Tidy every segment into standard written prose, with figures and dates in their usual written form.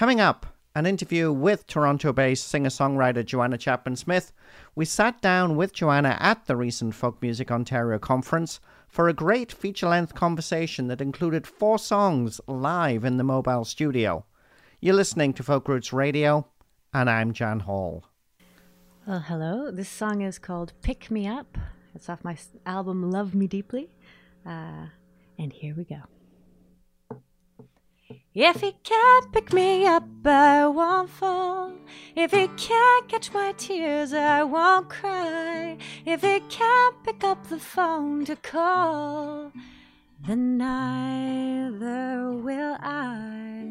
Coming up, an interview with Toronto-based singer-songwriter Joanna Chapman-Smith. We sat down with Joanna at the recent Folk Music Ontario conference for a great feature-length conversation that included 4 songs live in the mobile studio. You're listening to Folk Roots Radio, and I'm Jan Hall. Well, hello. This song is called Pick Me Up. It's off my album Love Me Deeply. And here we go. If he can't pick me up, I won't fall. If he can't catch my tears, I won't cry. If he can't pick up the phone to call, then neither will I.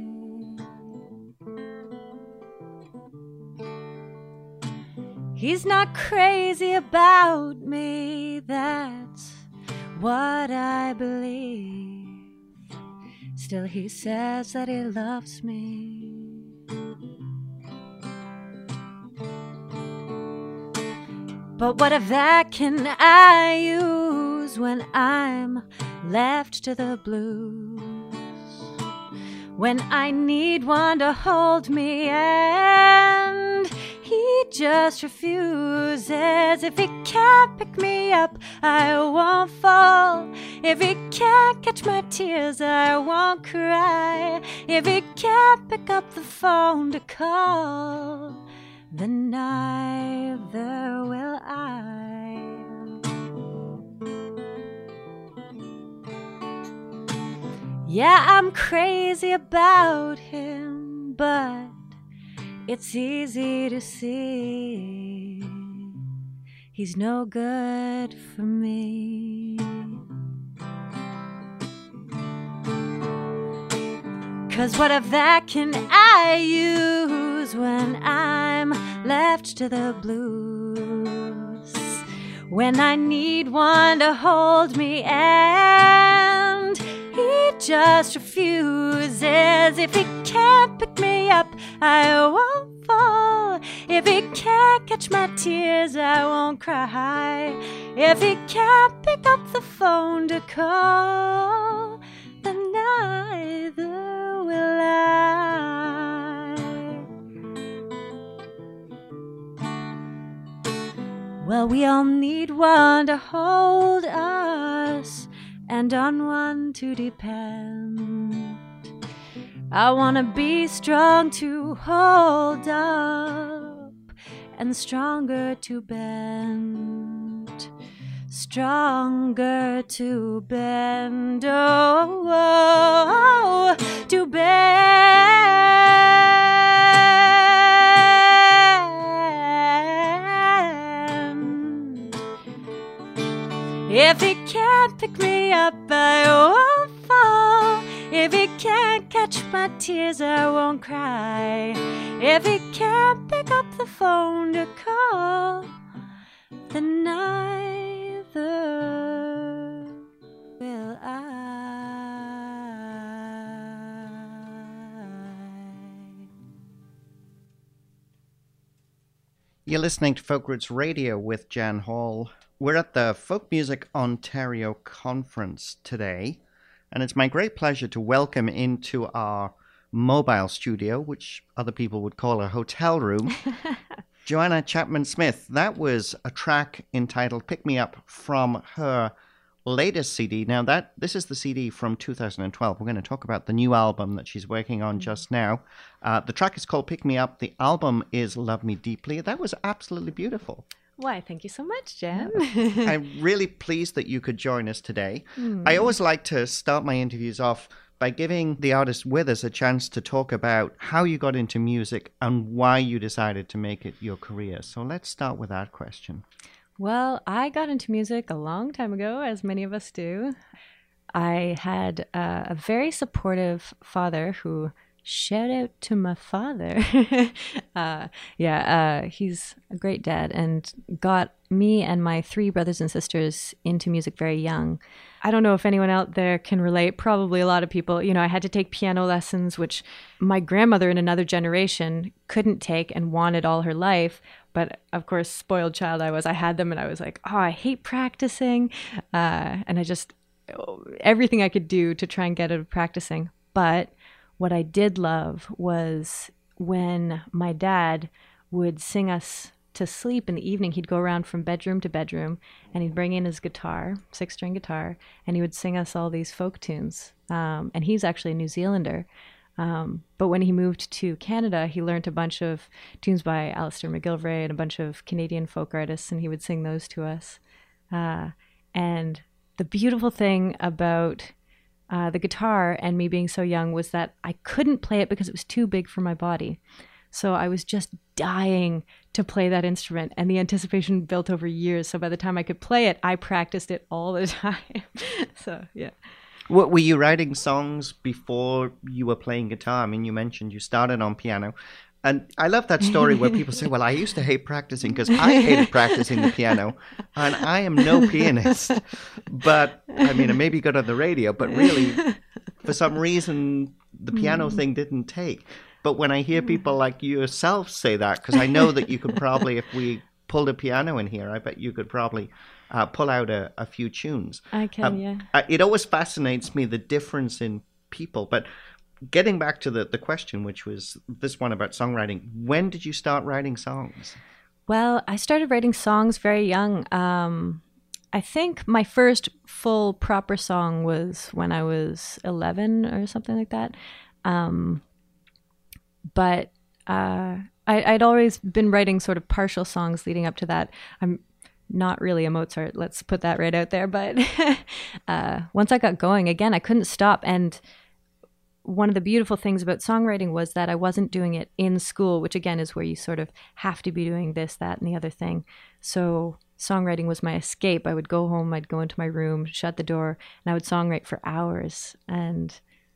He's not crazy about me, that's what I believe. Still he says that he loves me. But what of that can I use when I'm left to the blues? When I need one to hold me and he just refuses. If he can't pick me up, I won't fall. If he can't catch my tears, I won't cry. If he can't pick up the phone to call, then neither will I. Yeah, I'm crazy about him, but it's easy to see he's no good for me. 'Cause what of that can I use when I'm left to the blues? When I need one to hold me and he just refuses. If he can't pick me up, I won't fall. If he can't catch my tears, I won't cry. If he can't pick up the phone to call, then neither will I. Well, we all need one to hold us and on one to depend. I wanna be strong to hold up and stronger to bend. Stronger to bend, oh, oh, oh, to bend. If he can't pick me up, I won't fall. If he can't catch my tears, I won't cry. If he can't pick up the phone to call, then neither will I. You're listening to Folk Roots Radio with Jan Hall. We're at the Folk Music Ontario conference today, and it's my great pleasure to welcome into our mobile studio, which other people would call a hotel room, Joanna Chapman-Smith. That was a track entitled Pick Me Up from her latest CD. Now, this is the CD from 2012. We're going to talk about the new album that she's working on just now. The track is called Pick Me Up. The album is Love Me Deeply. That was absolutely beautiful. Why, thank you so much, Jen. I'm really pleased that you could join us today. I always like to start my interviews off by giving the artist with us a chance to talk about how you got into music and why you decided to make it your career. So let's start with that question. Well, I got into music a long time ago, as many of us do. I had a very supportive father who, shout out to my father. He's a great dad and got me and my 3 brothers and sisters into music very young. I don't know if anyone out there can relate. Probably a lot of people. You know, I had to take piano lessons, which my grandmother in another generation couldn't take and wanted all her life. But of course, spoiled child I was. I had them and I was like, oh, I hate practicing. And I just, everything I could do to try and get out of practicing. But what I did love was when my dad would sing us to sleep in the evening. He'd go around from bedroom to bedroom and he'd bring in his guitar, 6-string guitar, and he would sing us all these folk tunes. And he's actually a New Zealander. But when he moved to Canada, he learned a bunch of tunes by Alistair McGilvray and a bunch of Canadian folk artists, and he would sing those to us. And the beautiful thing about the guitar and me being so young was that I couldn't play it because it was too big for my body. So I was just dying to play that instrument, and the anticipation built over years. So by the time I could play it, I practiced it all the time. So, yeah. What, were you writing songs before you were playing guitar? I mean, you mentioned you started on piano. And I love that story where people say, well, I used to hate practicing because I hated practicing the piano. And I am no pianist. But, I mean, it may be good on the radio, but really, for some reason, the piano thing didn't take. But when I hear people like yourself say that, because I know that you could probably, if we pulled a piano in here, I bet you could probably pull out a few tunes. I can, yeah. It always fascinates me, the difference in people. But getting back to the question, which was this one about songwriting, when did you start writing songs? Well, I started writing songs very young. I think my first full proper song was when I was 11 or something like that. But I'd always been writing sort of partial songs leading up to that. I'm not really a Mozart, let's put that right out there. But once I got going, again, I couldn't stop. And one of the beautiful things about songwriting was that I wasn't doing it in school, which again is where you sort of have to be doing this, that, and the other thing. So songwriting was my escape. I would go home, I'd go into my room, shut the door, and I would songwrite for hours. And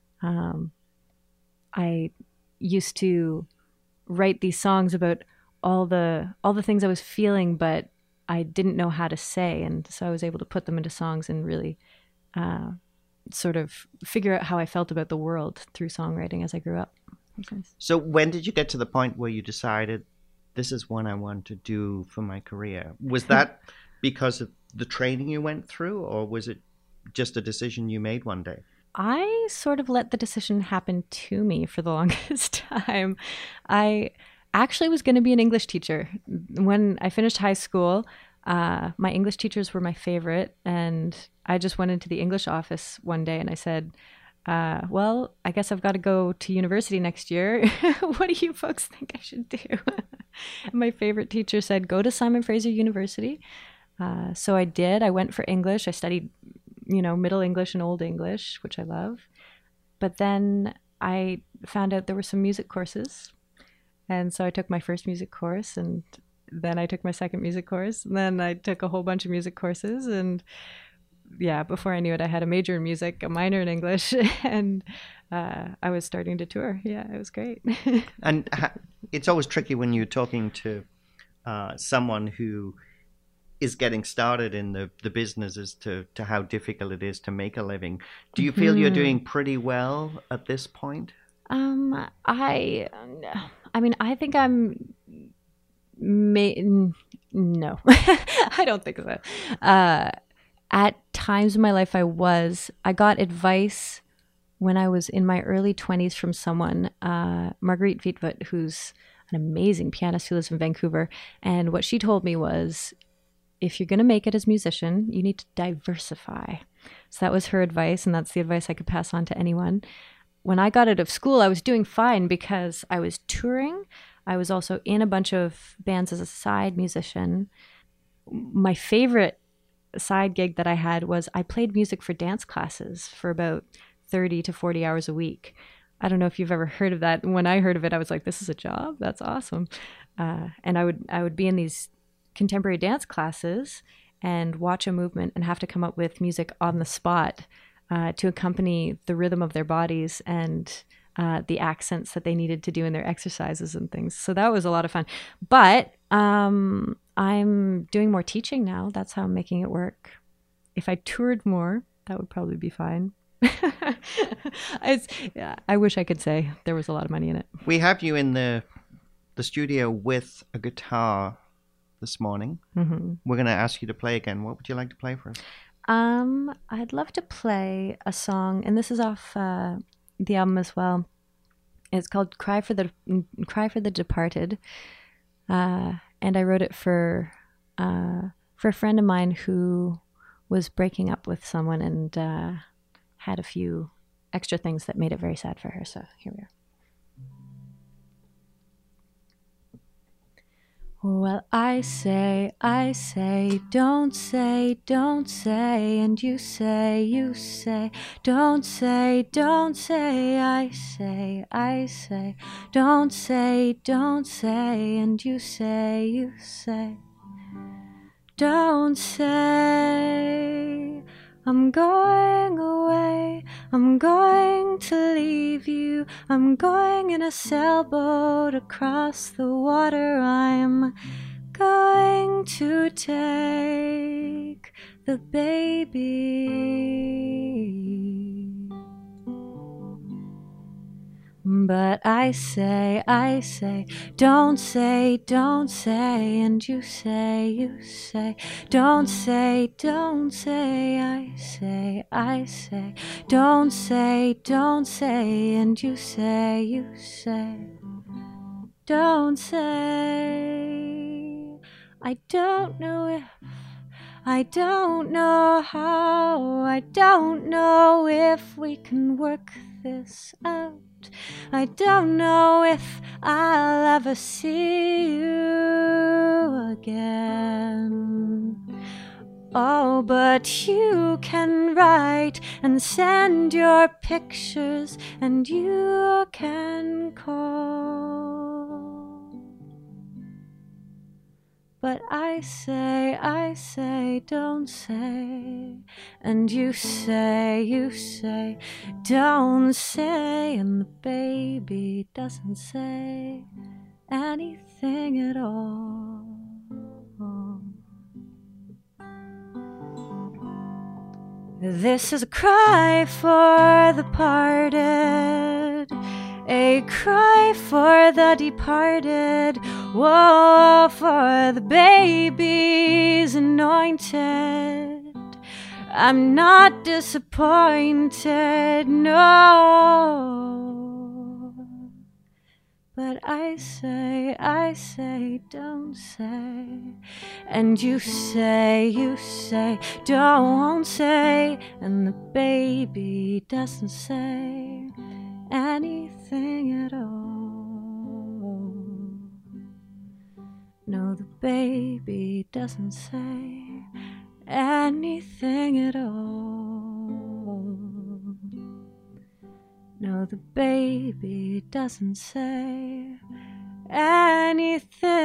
I used to write these songs about all the things I was feeling, but I didn't know how to say. And so I was able to put them into songs and really sort of figure out how I felt about the world through songwriting as I grew up. So when did you get to the point where you decided this is what I want to do for my career? Was that because of the training you went through, or was it just a decision you made one day? I sort of let the decision happen to me for the longest time. I actually was going to be an English teacher. When I finished high school, my English teachers were my favorite, and I just went into the English office one day and I said, well, I guess I've got to go to university next year. What do you folks think I should do? My favorite teacher said, go to Simon Fraser University. So I did. I went for English. I studied, Middle English and Old English, which I love. But then I found out there were some music courses. And so I took my first music course, and then I took my second music course, and then I took a whole bunch of music courses. And yeah, before I knew it, I had a major in music, a minor in English, and I was starting to tour. Yeah, it was great. And it's always tricky when you're talking to someone who is getting started in the business as to how difficult it is to make a living. Do you feel you're doing pretty well at this point? I mean, I think I'm... No, I don't think so. At times in my life, I got advice when I was in my early 20s from someone, Marguerite Vietvoet, who's an amazing pianist who lives in Vancouver. And what she told me was, if you're going to make it as a musician, you need to diversify. So that was her advice, and that's the advice I could pass on to anyone. When I got out of school, I was doing fine because I was touring. I was also in a bunch of bands as a side musician. My favorite side gig that I had was I played music for dance classes for about 30 to 40 hours a week. I don't know if you've ever heard of that. When I heard of it, I was like, this is a job? That's awesome. And I would be in these contemporary dance classes and watch a movement and have to come up with music on the spot to accompany the rhythm of their bodies and the accents that they needed to do in their exercises and things. So that was a lot of fun. But I'm doing more teaching now. That's how I'm making it work. If I toured more, that would probably be fine. I wish I could say there was a lot of money in it. We have you in the studio with a guitar this morning. Mm-hmm. We're going to ask you to play again. What would you like to play for us? I'd love to play a song, and this is off the album as well. It's called Cry for the Departed. And I wrote it for a friend of mine who was breaking up with someone and had a few extra things that made it very sad for her. So here we are. Well, I say, don't say, and you say, don't say, I say, don't say, and you say, don't say, I'm going away, I'm going to leave you, I'm going in a sailboat across the water, I'm going to take the baby. But I say, don't say, and you say, don't say, I say, don't say, and you say, don't say, I don't know if, I don't know how, I don't know if we can work this out. I don't know if I'll ever see you again. Oh, but you can write and send your pictures, and you can call. But I say, don't say, and you say, don't say, and the baby doesn't say anything at all. This is a cry for the parted, a cry for the departed, woe for the babies anointed. I'm not disappointed, no. But I say, don't say, and you say, don't say, and the baby doesn't say anything at all. No, the baby doesn't say anything at all. No, the baby doesn't say anything.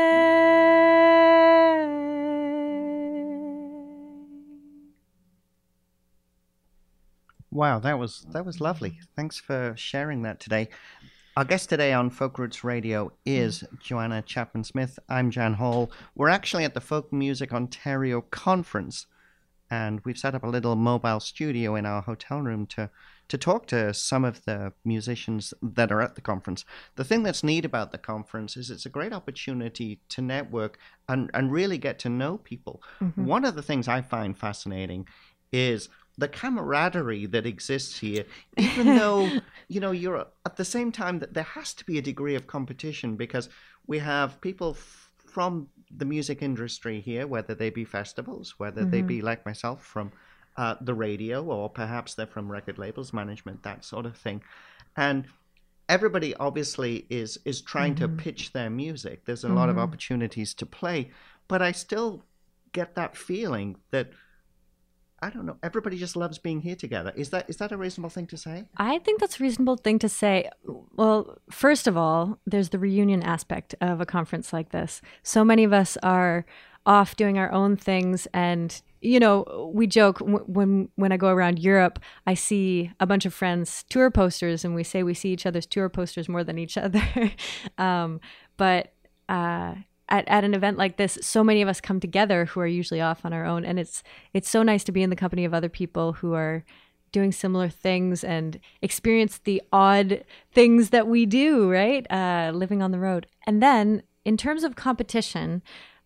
Wow, that was lovely. Thanks for sharing that today. Our guest today on Folk Roots Radio is Joanna Chapman-Smith. I'm Jan Hall. We're actually at the Folk Music Ontario Conference, and we've set up a little mobile studio in our hotel room to talk to some of the musicians that are at the conference. The thing that's neat about the conference is it's a great opportunity to network and really get to know people. Mm-hmm. One of the things I find fascinating is the camaraderie that exists here, even though, you're at the same time that there has to be a degree of competition, because we have people from the music industry here, whether they be festivals, whether they be like myself from the radio, or perhaps they're from record labels, management, that sort of thing. And everybody obviously is trying to pitch their music. There's a lot of opportunities to play, but I still get that feeling that, I don't know, everybody just loves being here together. Is that a reasonable thing to say? I think that's a reasonable thing to say. Well, first of all, there's the reunion aspect of a conference like this. So many of us are off doing our own things, and we joke when I go around Europe, I see a bunch of friends' tour posters, and we say we see each other's tour posters more than each other. But at an event like this, so many of us come together who are usually off on our own, and it's so nice to be in the company of other people who are doing similar things and experience the odd things that we do, right? Living on the road. And then in terms of competition,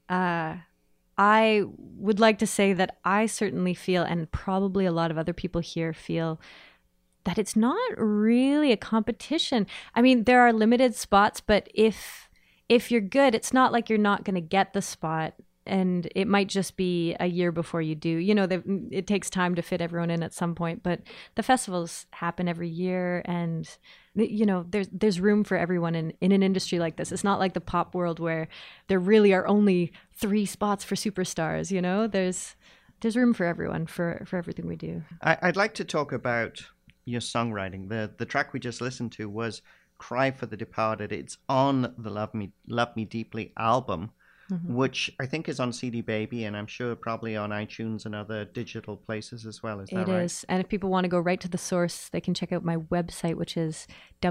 I would like to say that I certainly feel, and probably a lot of other people here feel, that it's not really a competition. I mean, there are limited spots, but if you're good, it's not like you're not going to get the spot. And it might just be a year before you do. You know, it takes time to fit everyone in at some point, but the festivals happen every year, and you know, there's room for everyone in an industry like this. It's not like the pop world where there really are only 3 spots for superstars. You know, there's room for everyone for everything we do. I'd like to talk about your songwriting. The track we just listened to was "Cry for the Departed." It's on the Love Me Deeply album. Mm-hmm. Which I think is on CD Baby, and I'm sure probably on iTunes and other digital places as well. Is that right? It is. And if people want to go right to the source, they can check out my website, which is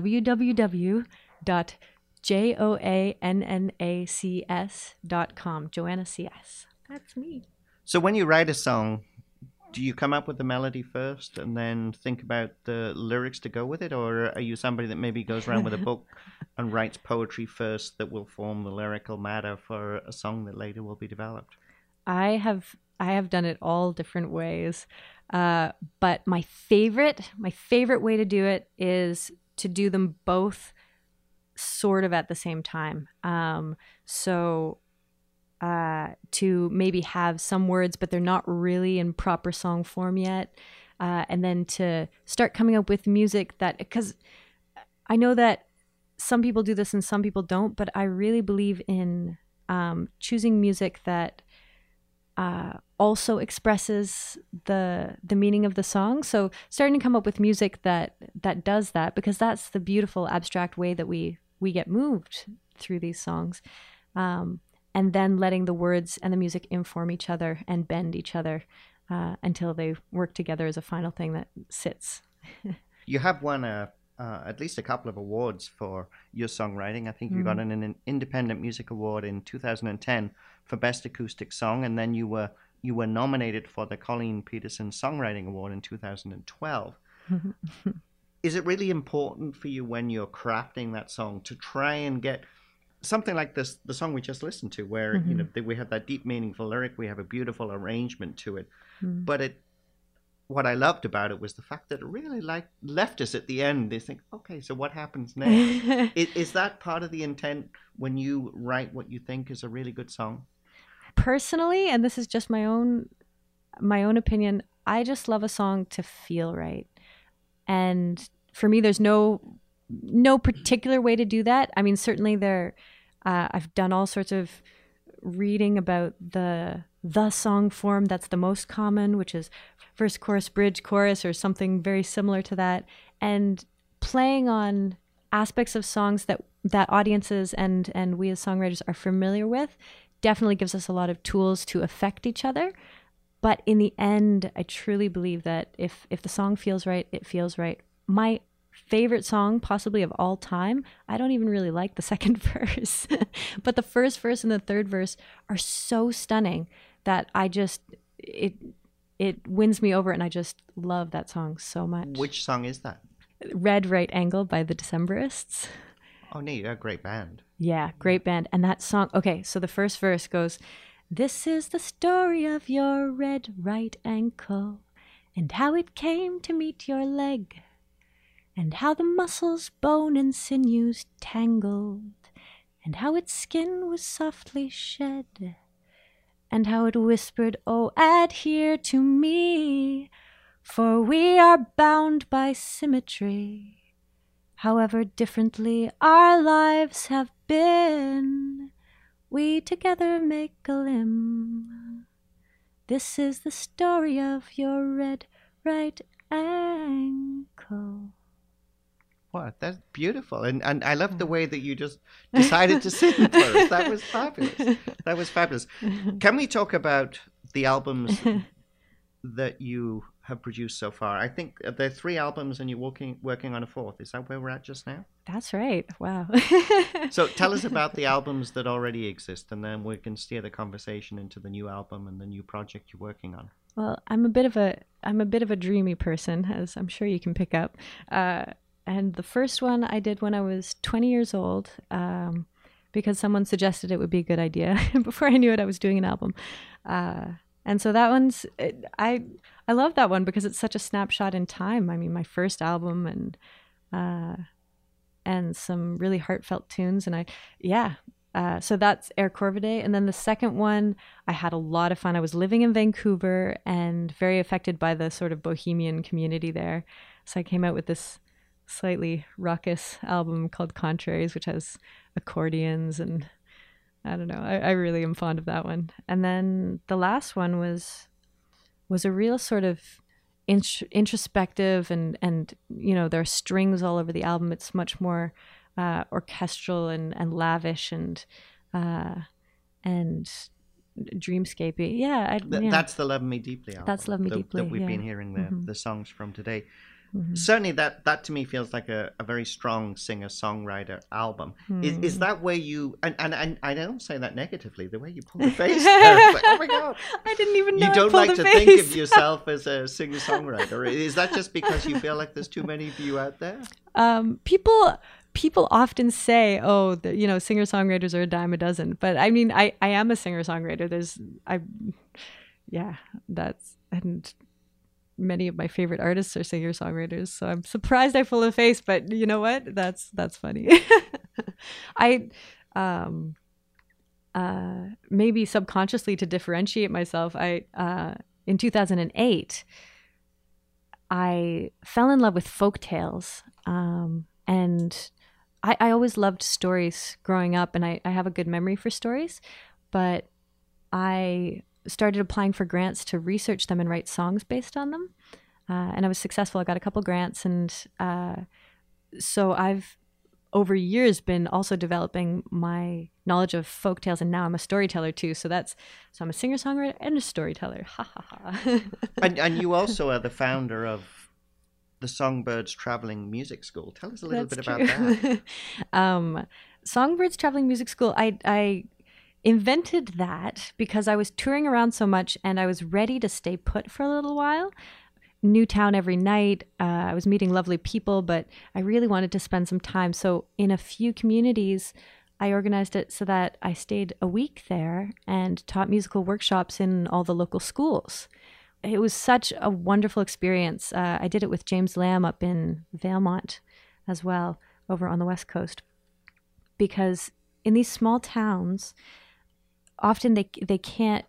www.joannacs.com. Joanna CS. That's me. So when you write a song, do you come up with the melody first and then think about the lyrics to go with it? Or are you somebody that maybe goes around with a book and writes poetry first that will form the lyrical matter for a song that later will be developed? I have done it all different ways. But my favorite way to do it is to do them both sort of at the same time. To maybe have some words, but they're not really in proper song form yet. And then to start coming up with music that, because I know that some people do this and some people don't, but I really believe in choosing music that also expresses the meaning of the song. So starting to come up with music that does that, because that's the beautiful abstract way that we get moved through these songs. And then letting the words and the music inform each other and bend each other until they work together as a final thing that sits. You have won at least a couple of awards for your songwriting. I think you got an Independent Music Award in 2010 for Best Acoustic Song, and then you were nominated for the Colleen Peterson Songwriting Award in 2012. Is it really important for you when you're crafting that song to try and get something like this, the song we just listened to, where you know we have that deep, meaningful lyric, we have a beautiful arrangement to it, but what I loved about it was the fact that it really left us at the end. They think, okay, so what happens next? Is that part of the intent when you write what you think is a really good song? Personally, and this is just my own opinion, I just love a song to feel right, and for me, there's no particular way to do that. I mean, certainly I've done all sorts of reading about the song form that's the most common, which is verse, chorus, bridge, chorus, or something very similar to that. And playing on aspects of songs that audiences and we as songwriters are familiar with definitely gives us a lot of tools to affect each other. But in the end, I truly believe that if the song feels right, it feels right. My favorite song possibly of all time, I don't even really like the second verse, but the first verse and the third verse are so stunning that it wins me over, and I just love that song so much. Which song is that? Red Right Angle by the Decemberists. Oh, neat. They're a great band. Yeah, great band. And that song, okay, so the first verse goes, "This is the story of your red right ankle, and how it came to meet your leg, and how the muscles, bone, and sinews tangled, and how its skin was softly shed, and how it whispered, oh, adhere to me, for we are bound by symmetry. However differently our lives have been, we together make a limb. This is the story of your red right ankle." Wow, that's beautiful. And I love the way that you just decided to sing for us. That was fabulous. That was fabulous. Can we talk about the albums that you have produced so far? I think there are 3 albums and you're working on a 4th. Is that where we're at just now? That's right. Wow. So tell us about the albums that already exist, and then we can steer the conversation into the new album and the new project you're working on. Well, I'm a bit of a dreamy person, as I'm sure you can pick up. And the first one I did when I was 20 years old, because someone suggested it would be a good idea. Before I knew it, I was doing an album. And so that one's, I love that one because it's such a snapshot in time. I mean, my first album and some really heartfelt tunes. And so that's Air Corvidae. And then the second one, I had a lot of fun. I was living in Vancouver and very affected by the sort of bohemian community there. So I came out with this slightly raucous album called Contraries, which has accordions, and I don't know. I really am fond of that one. And then the last one was a real sort of introspective and there are strings all over the album. It's much more orchestral and lavish and dreamscapey. That's the Love Me Deeply album. That's Love Me Deeply that we've been hearing the songs from today. Mm-hmm. Certainly that to me feels like a very strong singer-songwriter album. Is that where you, and I don't say that negatively, the way you pull the face there, it's like, oh my God. I didn't even know you don't like to think of yourself as a singer-songwriter. Is that just because you feel like there's too many of you out there? People often say, oh, singer-songwriters are a dime a dozen. But I mean, I am a singer-songwriter. And many of my favorite artists are singer-songwriters. So I'm surprised I pull a face, but you know what? That's funny. Maybe subconsciously to differentiate myself, in 2008, I fell in love with folk tales. And I always loved stories growing up, and I have a good memory for stories, but I started applying for grants to research them and write songs based on them. And I was successful. I got a couple grants. And so I've, over years, been also developing my knowledge of folk tales. And now I'm a storyteller too. So I'm a singer-songwriter and a storyteller. Ha ha ha. And you also are the founder of the Songbirds Traveling Music School. Tell us a little bit about that. Songbirds Traveling Music School, I invented that because I was touring around so much and I was ready to stay put for a little while. New town every night. I was meeting lovely people, but I really wanted to spend some time. So in a few communities, I organized it so that I stayed a week there and taught musical workshops in all the local schools. It was such a wonderful experience. I did it with James Lamb up in Valemount as well, over on the West Coast. Because in these small towns, often they can't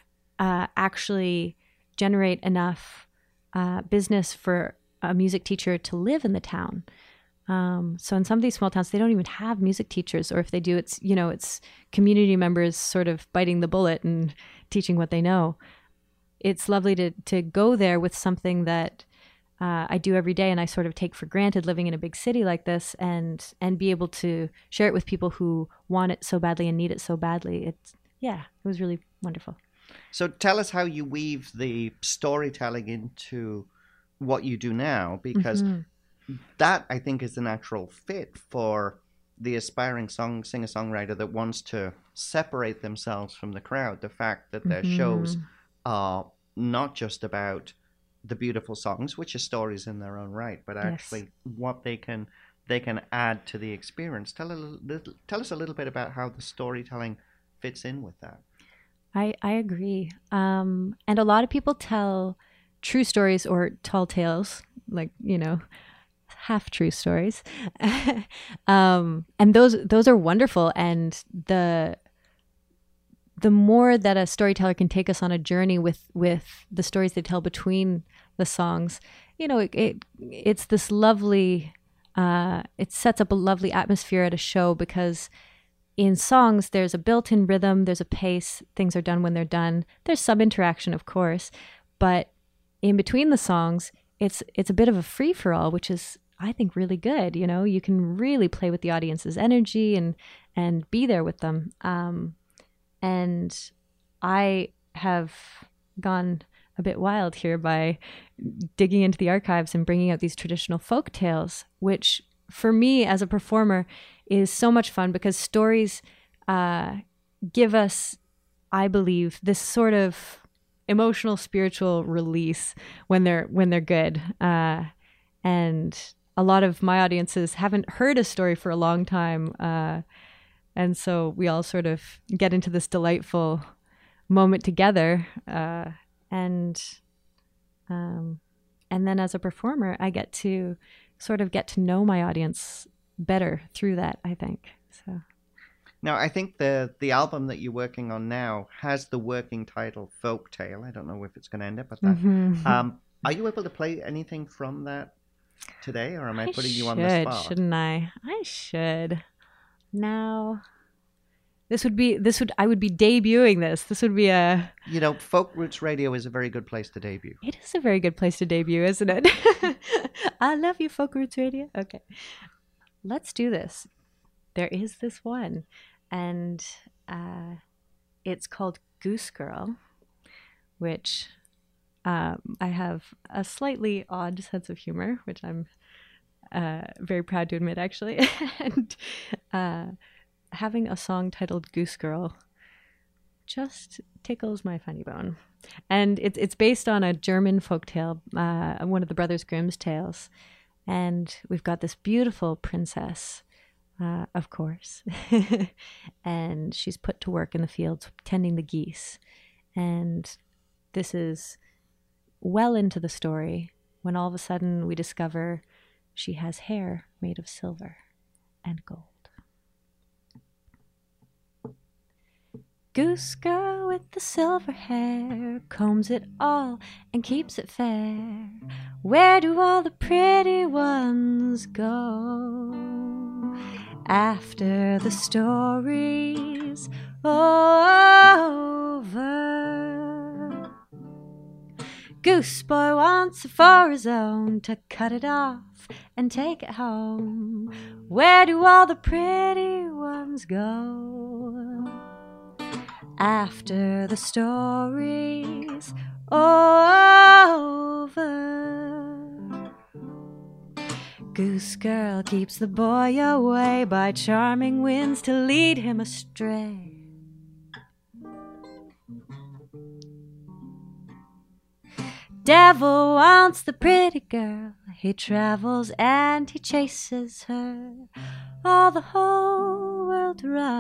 actually generate enough business for a music teacher to live in the town. So in some of these small towns, they don't even have music teachers, or if they do, it's community members sort of biting the bullet and teaching what they know. It's lovely to go there with something that I do every day and I sort of take for granted living in a big city like this, and be able to share it with people who want it so badly and need it so badly. It was really wonderful. So tell us how you weave the storytelling into what you do now, because that, I think, is the natural fit for the aspiring singer-songwriter that wants to separate themselves from the crowd. The fact that their shows are not just about the beautiful songs, which are stories in their own right, but actually what they can add to the experience. Tell us a little bit about how the storytelling fits in with that. I agree. And a lot of people tell true stories or tall tales, like, half true stories. And those are wonderful. And the more that a storyteller can take us on a journey with the stories they tell between the songs, it's this lovely, it sets up a lovely atmosphere at a show, because in songs, there's a built-in rhythm, there's a pace, things are done when they're done. There's some interaction, of course, but in between the songs, it's a bit of a free-for-all, which is, I think, really good. You can really play with the audience's energy and be there with them. And I have gone a bit wild here by digging into the archives and bringing out these traditional folk tales, which for me as a performer is so much fun, because stories give us, I believe, this sort of emotional, spiritual release when they're good. And a lot of my audiences haven't heard a story for a long time. And so we all sort of get into this delightful moment together. And then as a performer, I get to sort of get to know my audience better through that, I think. So. Now, I think the album that you're working on now has the working title Folktale. I don't know if it's going to end up at that. Mm-hmm. Are you able to play anything from that today, or am I putting you on the spot? Shouldn't I? I should. Now, I would be debuting this. This would be a... You know, Folk Roots Radio is a very good place to debut. It is a very good place to debut, isn't it? I love you, Folk Roots Radio. Okay. Let's do this. There is this one, and it's called Goose Girl, which I have a slightly odd sense of humor, which I'm very proud to admit, actually. And having a song titled Goose Girl just tickles my funny bone. And it's based on a German folktale, one of the Brothers Grimm's tales. And we've got this beautiful princess, of course, and she's put to work in the fields tending the geese. And this is well into the story when all of a sudden we discover she has hair made of silver and gold. Goose girl with the silver hair combs it all and keeps it fair. Where do all the pretty ones go after the story's over? Goose boy wants it for his own, to cut it off and take it home. Where do all the pretty ones go after the story's over? Goose girl keeps the boy away by charming winds to lead him astray. Devil wants the pretty girl, he travels and he chases her all the whole world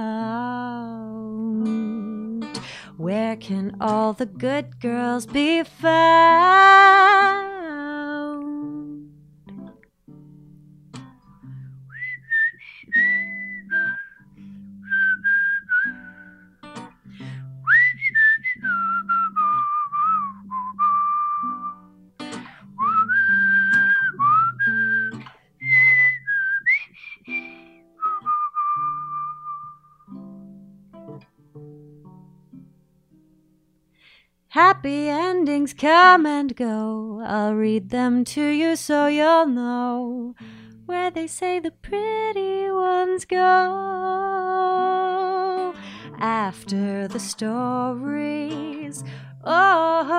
round. Where can all the good girls be found? Happy endings come and go. I'll read them to you so you'll know where they say the pretty ones go after the story's over.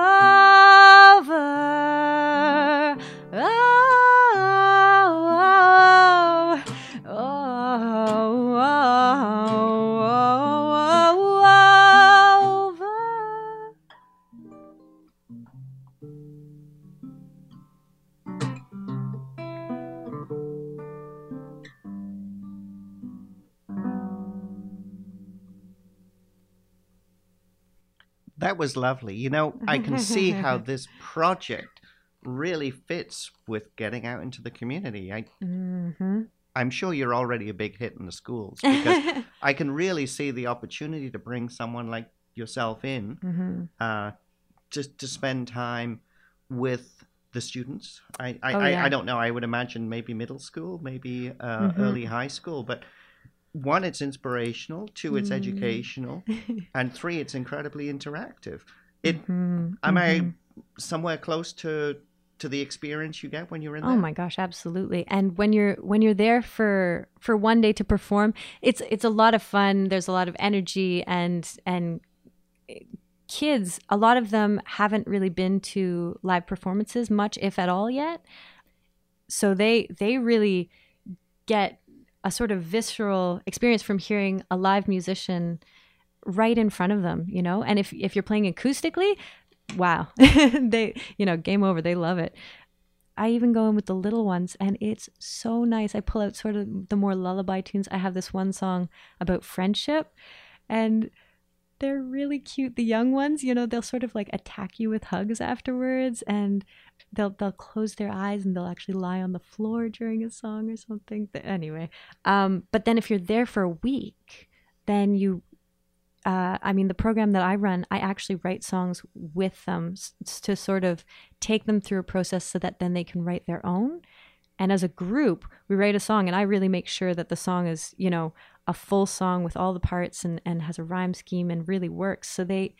That was lovely. You know, I can see how this project really fits with getting out into the community. I'm sure you're already a big hit in the schools, because I can really see the opportunity to bring someone like yourself in to spend time with the students. I don't know. I would imagine maybe middle school, maybe early high school, but one, it's inspirational. Two, it's educational. And three, it's incredibly interactive. Am I somewhere close to the experience you get when you're in there? Oh my gosh, absolutely. And when you're there for one day to perform, it's a lot of fun. There's a lot of energy, and kids, a lot of them haven't really been to live performances much, if at all, yet. So they really get a sort of visceral experience from hearing a live musician right in front of them, you know? And if you're playing acoustically, wow, they, game over. They love it. I even go in with the little ones, and it's so nice. I pull out sort of the more lullaby tunes. I have this one song about friendship, and they're really cute. The young ones, you know, they'll sort of like attack you with hugs afterwards, and they'll close their eyes and they'll actually lie on the floor during a song or something. Anyway, but then if you're there for a week, then you I mean, the program that I run, I actually write songs with them to sort of take them through a process so that then they can write their own. And as a group, we write a song, and I really make sure that the song is, you know, a full song with all the parts and has a rhyme scheme and really works. So they,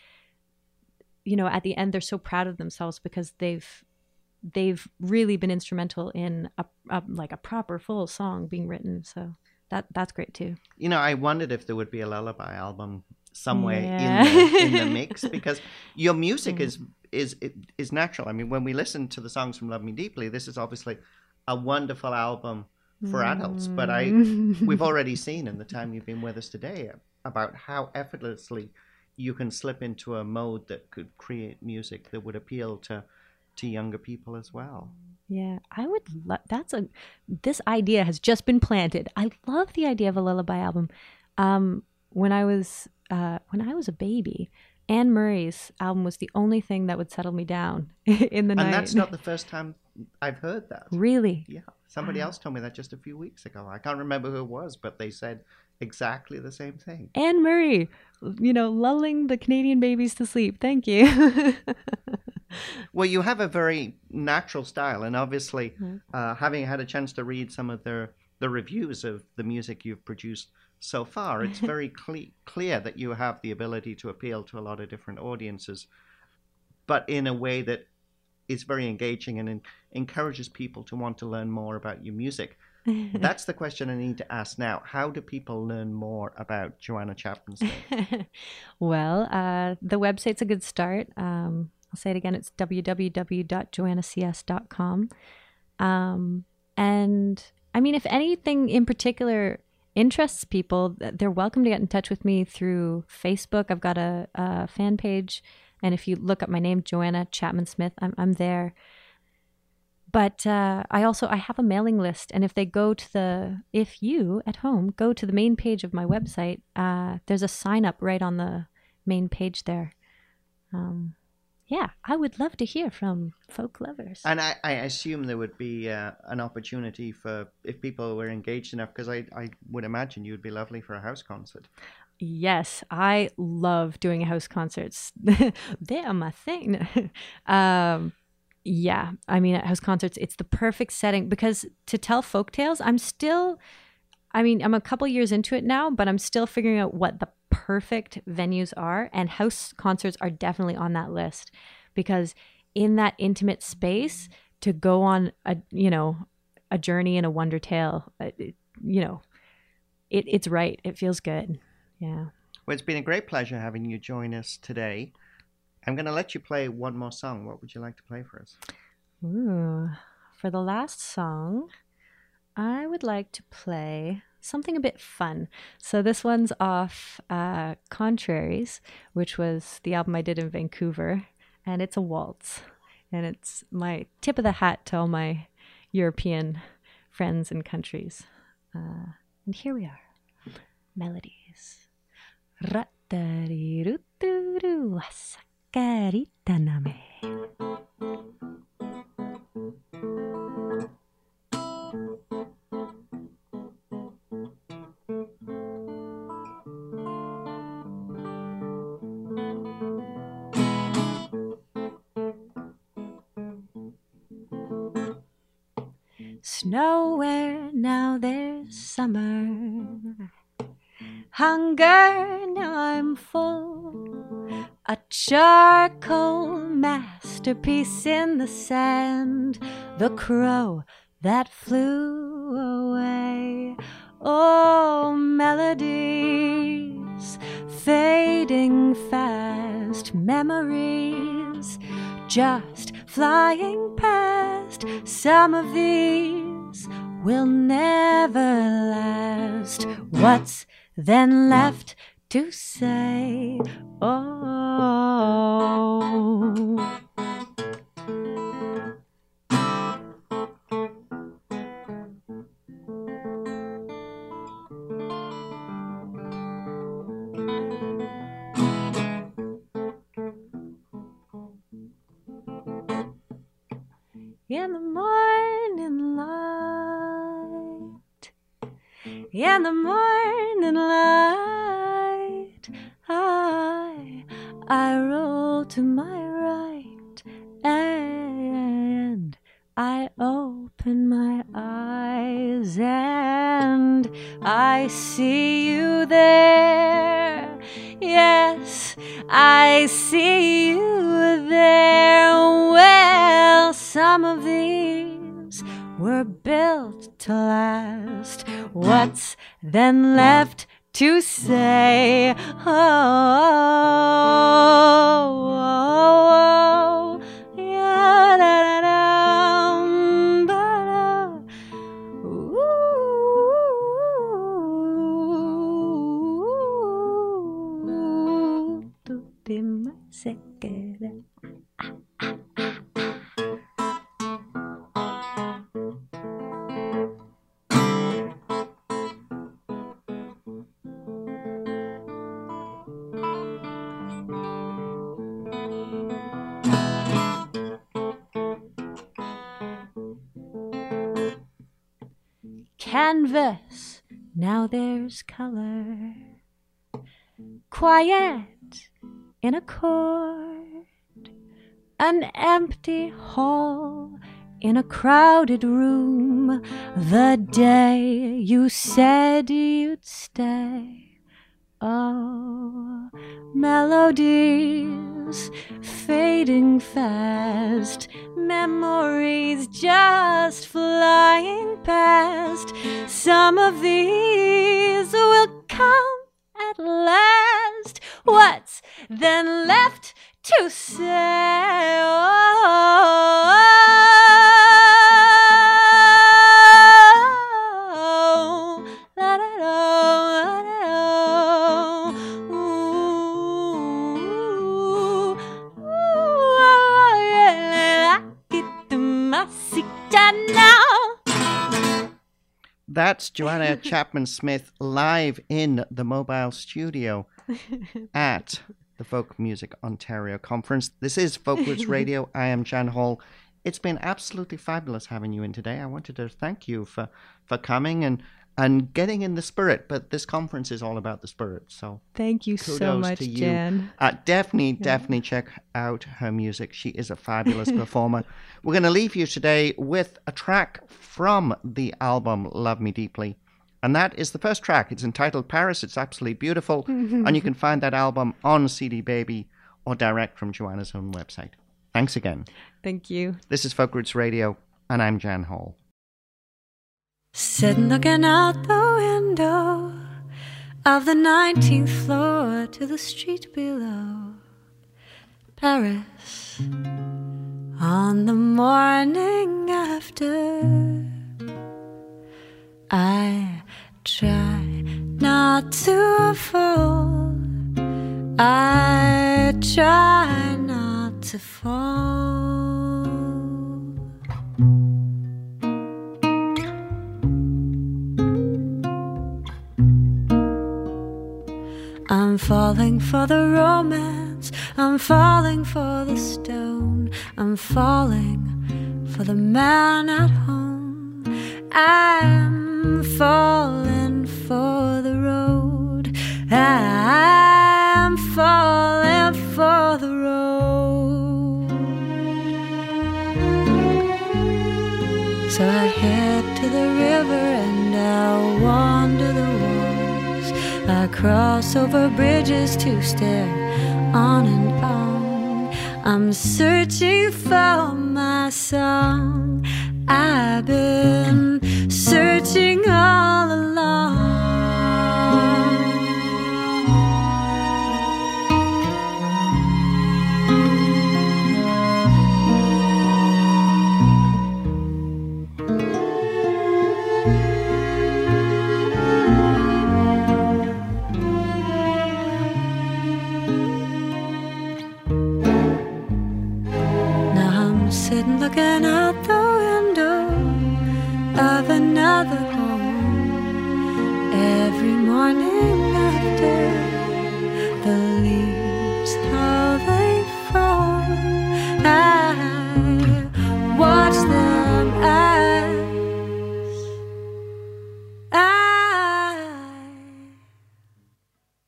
you know, at the end, they're so proud of themselves because they've really been instrumental in like a proper full song being written. So that's great too. You know, I wondered if there would be a lullaby album somewhere Yeah. in the mix, because your music is natural. I mean, when we listen to the songs from Love Me Deeply, this is obviously a wonderful album for adults, but we've already seen in the time you've been with us today about how effortlessly you can slip into a mode that could create music that would appeal to younger people as well. Yeah, I would love, this idea has just been planted. I love the idea of a lullaby album. When I was a baby, Anne Murray's album was the only thing that would settle me down in the night. And that's not the first time I've heard that. Really? Yeah. Somebody else told me that just a few weeks ago. I can't remember who it was, but they said exactly the same thing. Anne Murray, you know, lulling the Canadian babies to sleep. Thank you. Well, you have a very natural style, and obviously, having had a chance to read some of the reviews of the music you've produced so far, it's very clear that you have the ability to appeal to a lot of different audiences, but in a way that is very engaging and encourages people to want to learn more about your music. That's the question I need to ask now. How do people learn more about Joanna Chapman-Smith? Well, the website's a good start. I'll say it again. It's www.joannacs.com. And I mean, if anything in particular interests people, they're welcome to get in touch with me through Facebook. I've got a fan page. And if you look up my name, Joanna Chapman-Smith, I'm there. But I have a mailing list. And if you at home go to the main page of my website, there's a sign up right on the main page there. Yeah, I would love to hear from folk lovers. And I assume there would be an opportunity for, if people were engaged enough, because I would imagine you would be lovely for a house concert. Yes, I love doing house concerts. They are my thing. Yeah, I mean, at house concerts, it's the perfect setting because to tell folk tales, I'm a couple years into it now, but I'm still figuring out what the perfect venues are, and house concerts are definitely on that list because in that intimate space to go on a journey in a wonder tale, it's right. It feels good. Yeah. Well, it's been a great pleasure having you join us today. I'm going to let you play one more song. What would you like to play for us? Ooh, for the last song, I would like to play something a bit fun. So this one's off Contraries, which was the album I did in Vancouver, and it's a waltz. And it's my tip of the hat to all my European friends and countries. And here we are. Melodies. Rattariruturu asakaritaname. Nowhere now there's summer. Hunger now I'm full. A charcoal masterpiece in the sand. The crow that flew away. Oh, melodies fading fast. Memories just flying past. Some of these will never last. What's then left to say? Oh. in the morning light, in the morning light, I roll to my right and I open my eyes and I see you there. Yes, I see you there. Well, some of these were built to last. What's then left to say? Oh, yeah, da, da, da, ooh, tutti ma sekere. Canvas, now there's color. Quiet in a court, an empty hall in a crowded room. The day you said you'd stay. Oh, melodies fading fast, memories just flying past. Some of these will come at last. What's then left to say? Oh, la da da. That's Joanna Chapman-Smith live in the mobile studio at the Folk Music Ontario Conference. This is Folk Roots Radio. I am Jan Hall. It's been absolutely fabulous having you in today. I wanted to thank you for coming and getting in the spirit, but this conference is all about the spirit. So thank you so much, Jan. Definitely check out her music. She is a fabulous performer. We're going to leave you today with a track from the album Love Me Deeply. And that is the first track. It's entitled Paris. It's absolutely beautiful. And you can find that album on CD Baby or direct from Joanna's own website. Thanks again. Thank you. This is Folk Roots Radio, and I'm Jan Hall. Sitting looking out the window of the 19th floor to the street below. Paris, on the morning after. I try not to fall. I try not to fall. I'm falling for the romance, I'm falling for the stone, I'm falling for the man at home. I'm falling for the road, I'm falling for the road. So I head to the river and I wander the walls. I cross over bridges to stare on and on. I'm searching for my song. I've been searching all along. Sitting looking out the window of another home.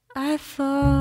I fall